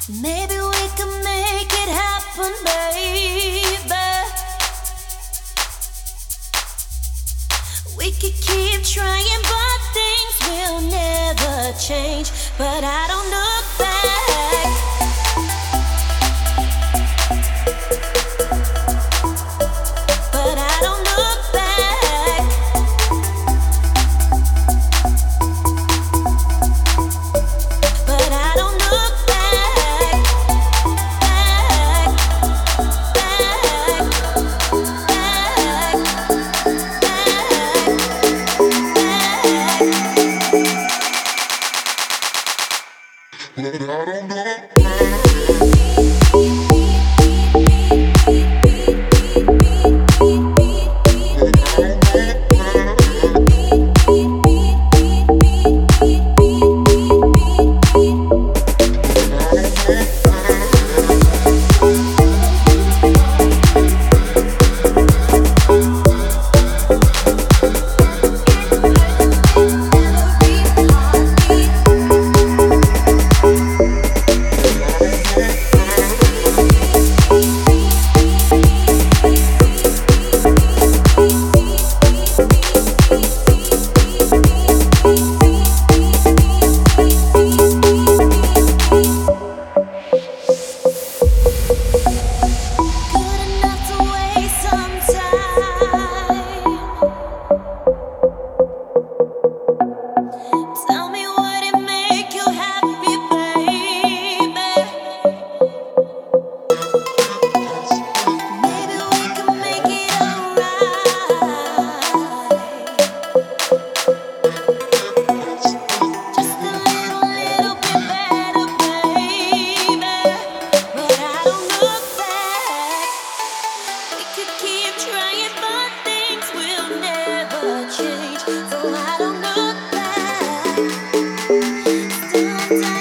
Maybe we can make it happen, baby. We could keep trying, but things will never change. But I don't look back. But I don't look back. But I don't look back. Back, back, back, back, back. But I don't keep trying, but things will never change. So I don't look back. Still